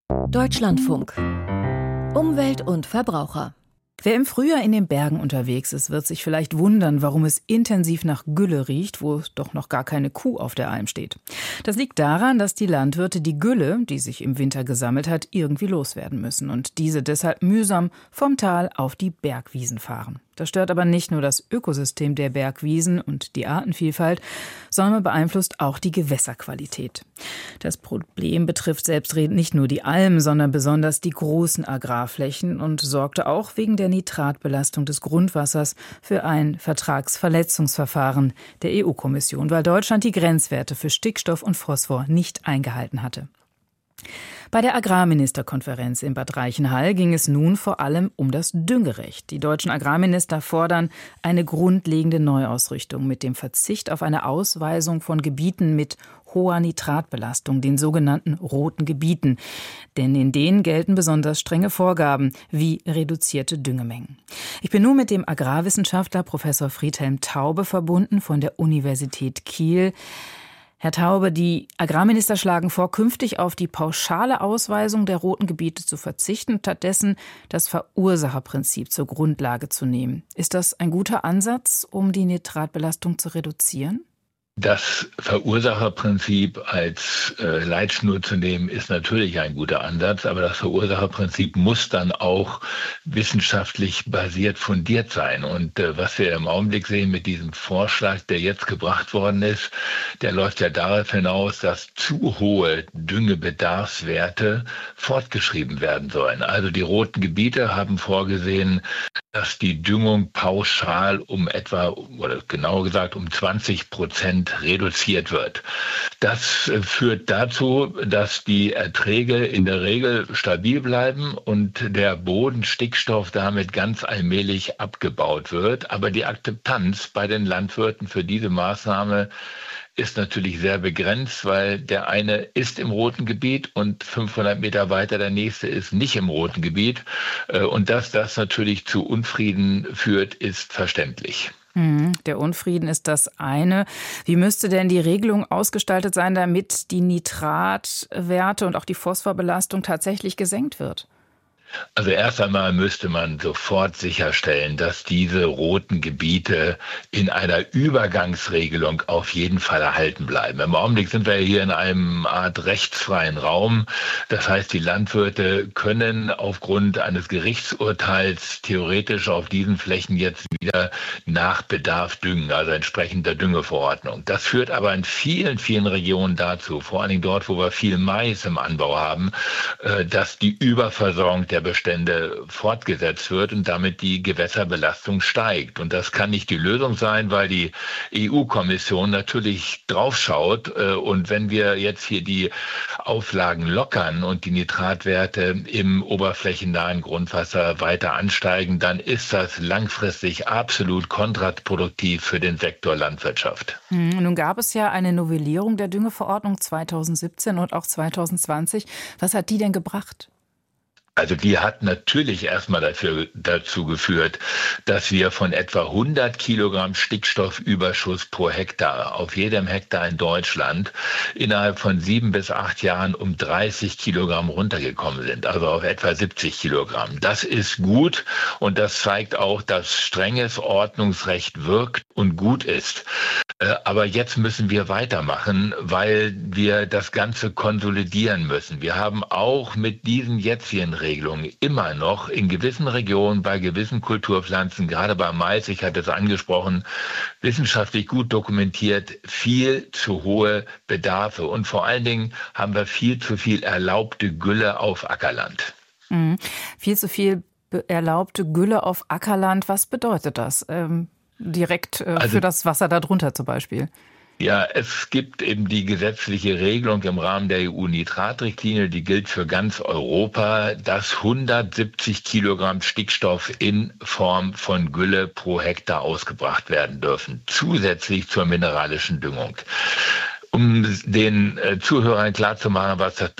Deutschlandfunk. Umwelt und Verbraucher. Wer im Frühjahr in den Bergen unterwegs ist, wird sich vielleicht wundern, warum es intensiv nach Gülle riecht, wo doch noch gar keine Kuh auf der Alm steht. Das liegt daran, dass die Landwirte die Gülle, die sich im Winter gesammelt hat, irgendwie loswerden müssen und diese deshalb mühsam vom Tal auf die Bergwiesen fahren. Das stört aber nicht nur das Ökosystem der Bergwiesen und die Artenvielfalt, sondern beeinflusst auch die Gewässerqualität. Das Problem betrifft selbstredend nicht nur die Alm, sondern besonders die großen Agrarflächen und sorgte auch wegen der Nitratbelastung des Grundwassers für ein Vertragsverletzungsverfahren der EU-Kommission, weil Deutschland die Grenzwerte für Stickstoff und Phosphor nicht eingehalten hatte. Bei der Agrarministerkonferenz in Bad Reichenhall ging es nun vor allem um das Düngerecht. Die deutschen Agrarminister fordern eine grundlegende Neuausrichtung mit dem Verzicht auf eine Ausweisung von Gebieten mit hoher Nitratbelastung, den sogenannten roten Gebieten. Denn in denen gelten besonders strenge Vorgaben wie reduzierte Düngemengen. Ich bin nun mit dem Agrarwissenschaftler Professor Friedhelm Taube verbunden von der Universität Kiel. Herr Taube, die Agrarminister schlagen vor, künftig auf die pauschale Ausweisung der roten Gebiete zu verzichten und stattdessen das Verursacherprinzip zur Grundlage zu nehmen. Ist das ein guter Ansatz, um die Nitratbelastung zu reduzieren? Das Verursacherprinzip als Leitschnur zu nehmen, ist natürlich ein guter Ansatz, aber das Verursacherprinzip muss dann auch wissenschaftlich basiert fundiert sein. Und was wir im Augenblick sehen mit diesem Vorschlag, der jetzt gebracht worden ist, der läuft ja darauf hinaus, dass zu hohe Düngebedarfswerte fortgeschrieben werden sollen. Also die roten Gebiete haben vorgesehen, dass die Düngung pauschal um etwa, oder genauer gesagt um 20% reduziert wird. Das führt dazu, dass die Erträge in der Regel stabil bleiben und der Bodenstickstoff damit ganz allmählich abgebaut wird. Aber die Akzeptanz bei den Landwirten für diese Maßnahme ist natürlich sehr begrenzt, weil der eine ist im roten Gebiet und 500 Meter weiter der nächste ist nicht im roten Gebiet. Und dass das natürlich zu Unfrieden führt, ist verständlich. Der Unfrieden ist das eine. Wie müsste denn die Regelung ausgestaltet sein, damit die Nitratwerte und auch die Phosphorbelastung tatsächlich gesenkt wird? Also erst einmal müsste man sofort sicherstellen, dass diese roten Gebiete in einer Übergangsregelung auf jeden Fall erhalten bleiben. Im Augenblick sind wir hier in einem Art rechtsfreien Raum. Das heißt, die Landwirte können aufgrund eines Gerichtsurteils theoretisch auf diesen Flächen jetzt wieder nach Bedarf düngen, also entsprechend der Düngeverordnung. Das führt aber in vielen, vielen Regionen dazu, vor allen Dingen dort, wo wir viel Mais im Anbau haben, dass die Überversorgung der Bestände fortgesetzt wird und damit die Gewässerbelastung steigt. Und das kann nicht die Lösung sein, weil die EU-Kommission natürlich draufschaut. Und wenn wir jetzt hier die Auflagen lockern und die Nitratwerte im oberflächennahen Grundwasser weiter ansteigen, dann ist das langfristig absolut kontraproduktiv für den Sektor Landwirtschaft. Nun gab es ja eine Novellierung der Düngeverordnung 2017 und auch 2020. Was hat die denn gebracht? Also die hat natürlich erstmal dazu geführt, dass wir von etwa 100 Kilogramm Stickstoffüberschuss pro Hektar auf jedem Hektar in Deutschland innerhalb von 7 bis 8 Jahren um 30 Kilogramm runtergekommen sind, also auf etwa 70 Kilogramm. Das ist gut und das zeigt auch, dass strenges Ordnungsrecht wirkt und gut ist. Aber jetzt müssen wir weitermachen, weil wir das Ganze konsolidieren müssen. Wir haben auch mit diesen jetzigen Regelungen immer noch in gewissen Regionen, bei gewissen Kulturpflanzen, gerade beim Mais, ich hatte es angesprochen, wissenschaftlich gut dokumentiert, viel zu hohe Bedarfe. Und vor allen Dingen haben wir viel zu viel erlaubte Gülle auf Ackerland. Viel zu viel erlaubte Gülle auf Ackerland, was bedeutet das? Direkt für das Wasser darunter zum Beispiel. Ja, es gibt eben die gesetzliche Regelung im Rahmen der EU-Nitratrichtlinie, die gilt für ganz Europa, dass 170 Kilogramm Stickstoff in Form von Gülle pro Hektar ausgebracht werden dürfen, zusätzlich zur mineralischen Düngung. Um den Zuhörern klarzumachen, was das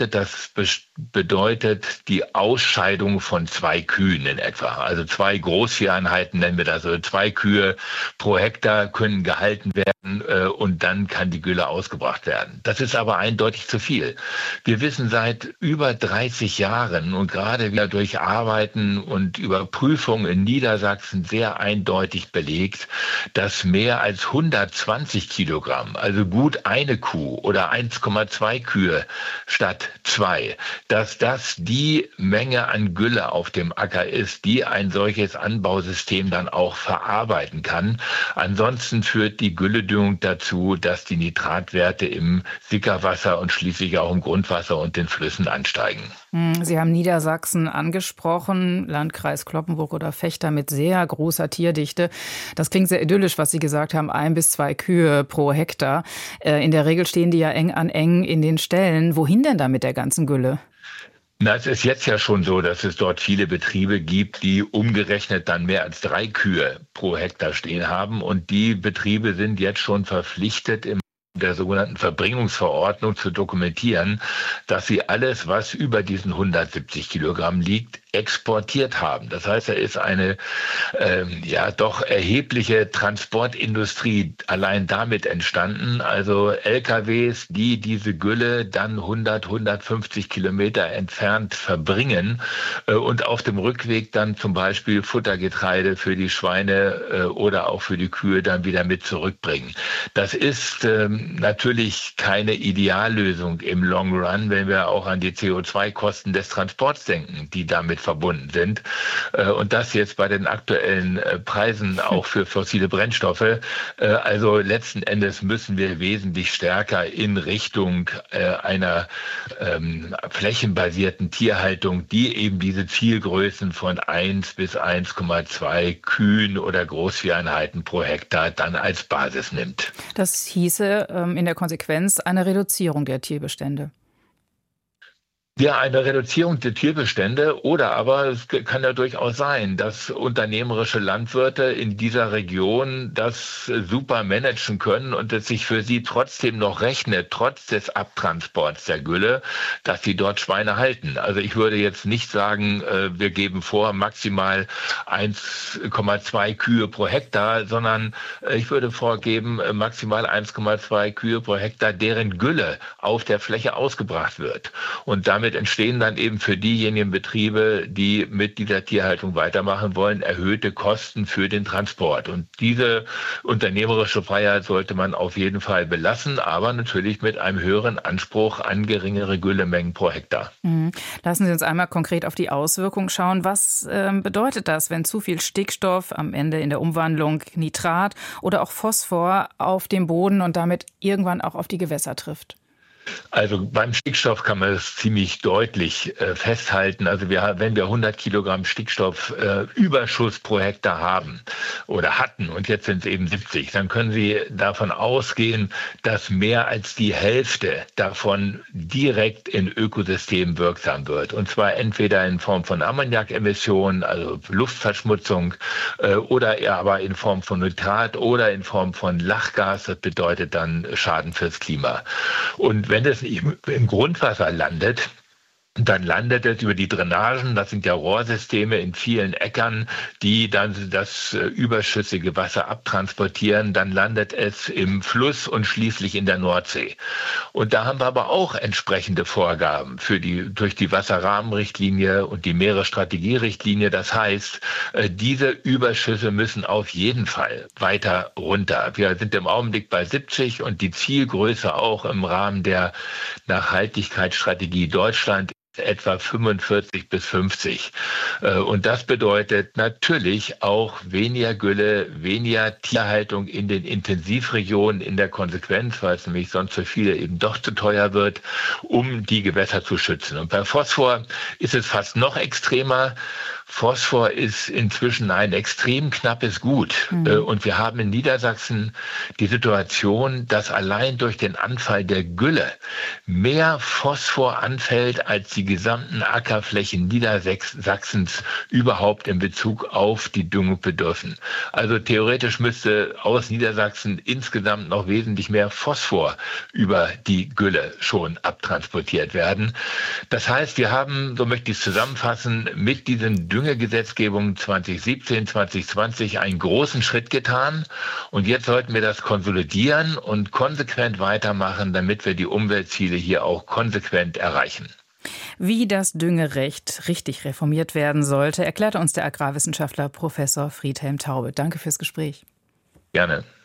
bedeutet die Ausscheidung von 2 Kühen in etwa. Also 2 Großvieheinheiten nennen wir das. Also 2 Kühe pro Hektar können gehalten werden und dann kann die Gülle ausgebracht werden. Das ist aber eindeutig zu viel. Wir wissen seit über 30 Jahren und gerade wieder durch Arbeiten und Überprüfungen in Niedersachsen sehr eindeutig belegt, dass mehr als 120 Kilogramm, also gut eine Kuh oder 1,2 Kühe statt 2, dass das die Menge an Gülle auf dem Acker ist, die ein solches Anbausystem dann auch verarbeiten kann. Ansonsten führt die Gülledüngung dazu, dass die Nitratwerte im Sickerwasser und schließlich auch im Grundwasser und den Flüssen ansteigen. Sie haben Niedersachsen angesprochen, Landkreis Cloppenburg oder Vechta mit sehr großer Tierdichte. Das klingt sehr idyllisch, was Sie gesagt haben, 1 bis 2 Kühe pro Hektar. In der Regel stehen die ja eng an eng in den Ställen. Wohin denn da mit der ganzen Gülle? Na, es ist jetzt ja schon so, dass es dort viele Betriebe gibt, die umgerechnet dann mehr als 3 Kühe pro Hektar stehen haben. Und die Betriebe sind jetzt schon verpflichtet, im der sogenannten Verbringungsverordnung zu dokumentieren, dass sie alles, was über diesen 170 Kilogramm liegt, exportiert haben. Das heißt, da ist eine doch erhebliche Transportindustrie allein damit entstanden. Also LKWs, die diese Gülle dann 150 Kilometer entfernt verbringen und auf dem Rückweg dann zum Beispiel Futtergetreide für die Schweine oder auch für die Kühe dann wieder mit zurückbringen. Das ist natürlich keine Ideallösung im Long Run, wenn wir auch an die CO2-Kosten des Transports denken, die damit verbunden sind. Und das jetzt bei den aktuellen Preisen auch für fossile Brennstoffe. Also letzten Endes müssen wir wesentlich stärker in Richtung einer flächenbasierten Tierhaltung, die eben diese Zielgrößen von 1 bis 1,2 Kühen oder Großvieheinheiten pro Hektar dann als Basis nimmt. Das hieße in der Konsequenz eine Reduzierung der Tierbestände. Ja, eine Reduzierung der Tierbestände oder aber es kann ja durchaus sein, dass unternehmerische Landwirte in dieser Region das super managen können und es sich für sie trotzdem noch rechnet, trotz des Abtransports der Gülle, dass sie dort Schweine halten. Also ich würde jetzt nicht sagen, wir geben vor maximal 1,2 Kühe pro Hektar, sondern ich würde vorgeben maximal 1,2 Kühe pro Hektar, deren Gülle auf der Fläche ausgebracht wird. Und damit entstehen dann eben für diejenigen Betriebe, die mit dieser Tierhaltung weitermachen wollen, erhöhte Kosten für den Transport. Und diese unternehmerische Freiheit sollte man auf jeden Fall belassen, aber natürlich mit einem höheren Anspruch an geringere Güllemengen pro Hektar. Lassen Sie uns einmal konkret auf die Auswirkungen schauen. Was bedeutet das, wenn zu viel Stickstoff am Ende in der Umwandlung Nitrat oder auch Phosphor auf dem Boden und damit irgendwann auch auf die Gewässer trifft? Also beim Stickstoff kann man es ziemlich deutlich festhalten. Also wenn wir 100 Kilogramm Stickstoff Überschuss pro Hektar haben oder hatten und jetzt sind es eben 70, dann können Sie davon ausgehen, dass mehr als die Hälfte davon direkt in Ökosystemen wirksam wird. Und zwar entweder in Form von Ammoniakemissionen, also Luftverschmutzung, oder aber in Form von Nitrat oder in Form von Lachgas. Das bedeutet dann Schaden fürs Klima. Und wenn es im Grundwasser landet, dann landet es über die Drainagen, das sind ja Rohrsysteme in vielen Äckern, die dann das überschüssige Wasser abtransportieren. Dann landet es im Fluss und schließlich in der Nordsee. Und da haben wir aber auch entsprechende Vorgaben durch die Wasserrahmenrichtlinie und die Meeresstrategierichtlinie. Das heißt, diese Überschüsse müssen auf jeden Fall weiter runter. Wir sind im Augenblick bei 70 und die Zielgröße auch im Rahmen der Nachhaltigkeitsstrategie Deutschland etwa 45 bis 50. Und das bedeutet natürlich auch weniger Gülle, weniger Tierhaltung in den Intensivregionen in der Konsequenz, weil es nämlich sonst für viele eben doch zu teuer wird, um die Gewässer zu schützen. Und bei Phosphor ist es fast noch extremer. Phosphor ist inzwischen ein extrem knappes Gut. Und wir haben in Niedersachsen die Situation, dass allein durch den Anfall der Gülle mehr Phosphor anfällt, als die gesamten Ackerflächen Niedersachsens überhaupt in Bezug auf die Düngung bedürfen. Also theoretisch müsste aus Niedersachsen insgesamt noch wesentlich mehr Phosphor über die Gülle schon abtransportiert werden. Das heißt, wir haben, so möchte ich es zusammenfassen, mit diesen Düngegesetzgebungen 2017, 2020 einen großen Schritt getan. Und jetzt sollten wir das konsolidieren und konsequent weitermachen, damit wir die Umweltziele hier auch konsequent erreichen. Wie das Düngerecht richtig reformiert werden sollte, erklärte uns der Agrarwissenschaftler Professor Friedhelm Taube. Danke fürs Gespräch. Gerne.